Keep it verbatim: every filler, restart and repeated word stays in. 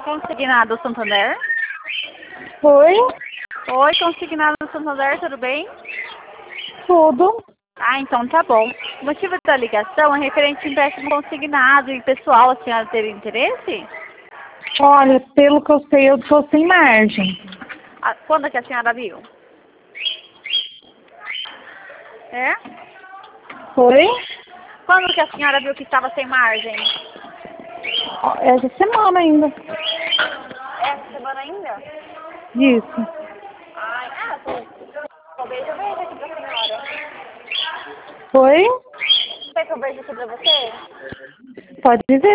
Consignado Santander? Oi? Oi, Consignado Santander, tudo bem? Tudo. Ah, então tá bom. O motivo da ligação é referente ao empréstimo consignado e pessoal, a senhora teve interesse? Olha, pelo que eu sei, eu tô sem margem. Ah, quando que a senhora viu? É? Oi? Quando que a senhora viu que estava sem margem? Ó, essa semana ainda. Essa semana ainda? Isso. Ai, ah, tô, talvez eu veja aqui pra senhora. Oi? Quer que eu veja aqui pra você? Pode dizer.